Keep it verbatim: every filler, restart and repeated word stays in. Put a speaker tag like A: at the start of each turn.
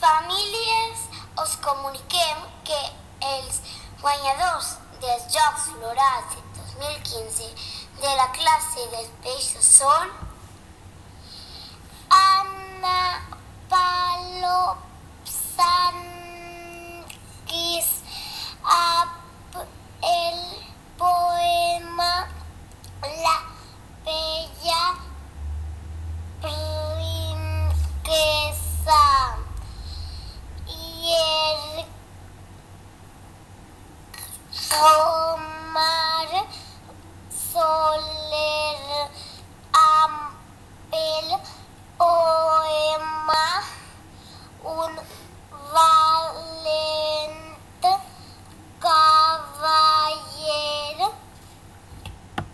A: Famílies, us comuniquem que els guanyadors dels Jocs Florals dos mil quinze de la classe dels peixos són